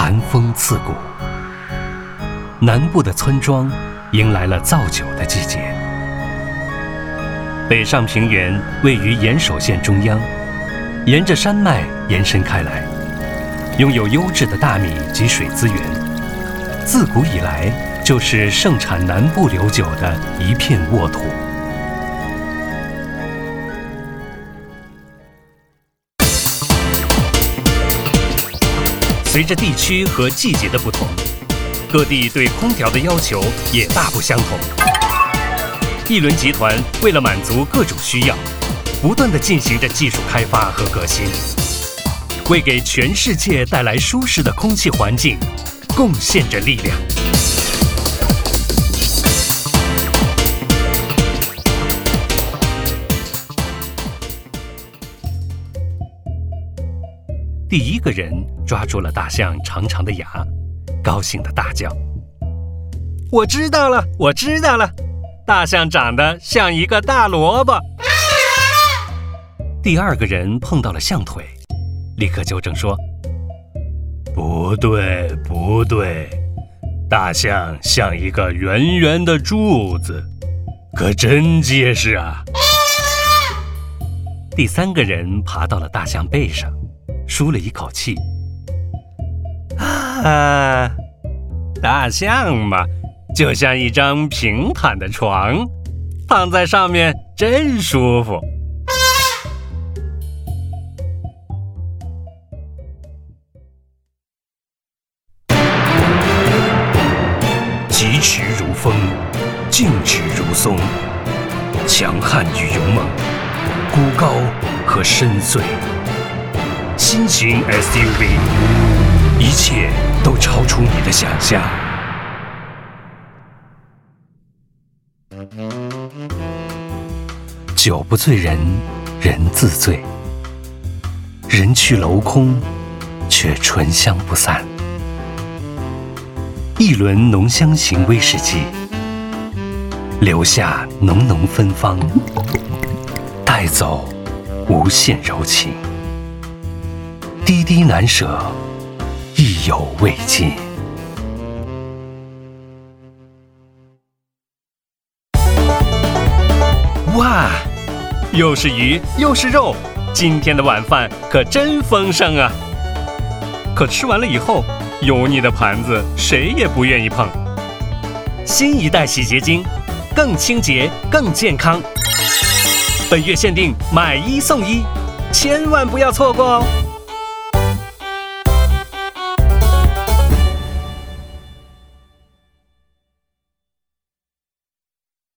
寒风刺骨。南部的村庄迎来了造酒的季节。北上平原位于岩手县中央，沿着山脉延伸开来，拥有优质的大米及水资源，自古以来就是盛产南部柳酒的一片沃土。随着地区和季节的不同，各地对空调的要求也大不相同。一轮集团为了满足各种需要，不断地进行着技术开发和革新，为给全世界带来舒适的空气环境贡献着力量。第一个人抓住了大象长长的牙，高兴地大叫：“我知道了，我知道了！大象长得像一个大萝卜。”第二个人碰到了象腿，立刻纠正说：“不对，不对，大象像一个圆圆的柱子，可真结实啊！”第三个人爬到了大象背上，舒了一口气：“啊，大象嘛，就像一张平坦的床，躺在上面真舒服。”疾驰如风，静止如松，强悍与勇猛，孤高和深邃。新型 SUV， 一切都超出你的想象。酒不醉人，人自醉。人去楼空，却醇香不散。一轮浓香型威士忌，留下浓浓芬芳，带走无限柔情。滴滴难舍，意犹未尽。哇，又是鱼又是肉，今天的晚饭可真丰盛啊！可吃完了以后，油腻的盘子谁也不愿意碰。新一代洗洁精，更清洁更健康。本月限定买1送1，千万不要错过哦！